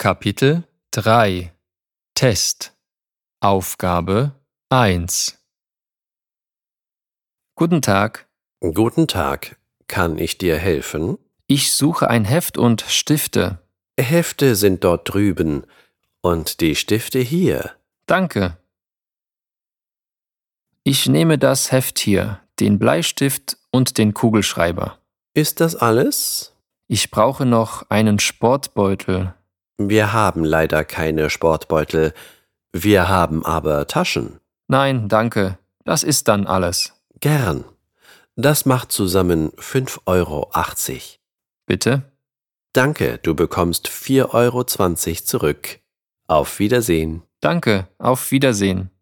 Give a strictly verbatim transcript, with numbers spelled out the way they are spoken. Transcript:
Kapitel drei Test Aufgabe eins Guten Tag, Guten Tag, kann ich dir helfen? ich suche ein Heft und Stifte. Hefte sind dort drüben und die Stifte hier. Danke. Ich nehme das Heft hier, den Bleistift und den Kugelschreiber. Ist das alles? Ich brauche noch einen Sportbeutel. Wir haben leider keine Sportbeutel, wir haben aber Taschen. Nein, danke, das ist dann alles. Gern. Das macht zusammen fünf Euro achtzig. Bitte? Danke, du bekommst vier Euro zwanzig zurück. Auf Wiedersehen. Danke, auf Wiedersehen.